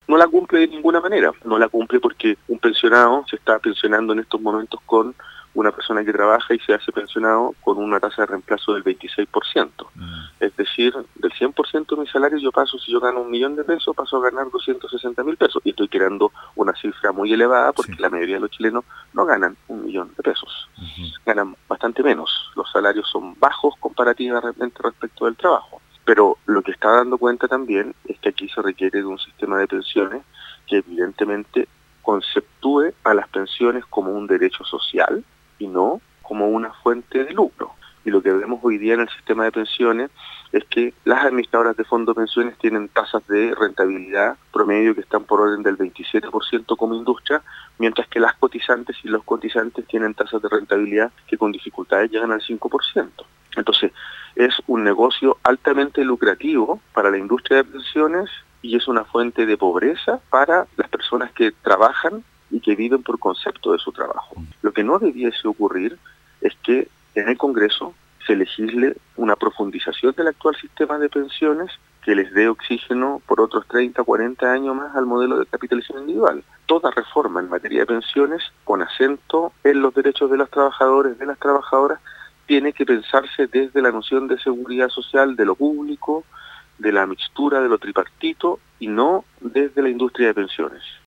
no la cumple de ninguna manera. No la cumple porque un pensionado se está pensionando en estos momentos con una persona que trabaja y se hace pensionado con una tasa de reemplazo del 26%. Es decir, del 100% de mi salario yo paso, si yo gano 1.000.000 de pesos, paso a ganar 260.000 pesos. Y estoy creando una cifra muy elevada porque la mayoría de los chilenos no ganan 1.000.000 de pesos. Ganan bastante menos. Los salarios son bajos comparativamente respecto del trabajo. Pero lo que está dando cuenta también es que aquí se requiere de un sistema de pensiones que evidentemente conceptúe a las pensiones como un derecho social y no como una fuente de lucro. Y lo que vemos hoy día en el sistema de pensiones es que las administradoras de fondos de pensiones tienen tasas de rentabilidad promedio que están por orden del 27% como industria, mientras que las cotizantes y los cotizantes tienen tasas de rentabilidad que con dificultades llegan al 5%. Entonces, es un negocio altamente lucrativo para la industria de pensiones y es una fuente de pobreza para las personas que trabajan y que viven por concepto de su trabajo. Lo que no debiese ocurrir es que en el Congreso se legisle una profundización del actual sistema de pensiones que les dé oxígeno por otros 30, 40 años más al modelo de capitalización individual. Toda reforma en materia de pensiones, con acento en los derechos de los trabajadores, de las trabajadoras, tiene que pensarse desde la noción de seguridad social, de lo público, de la mixtura, de lo tripartito, y no desde la industria de pensiones.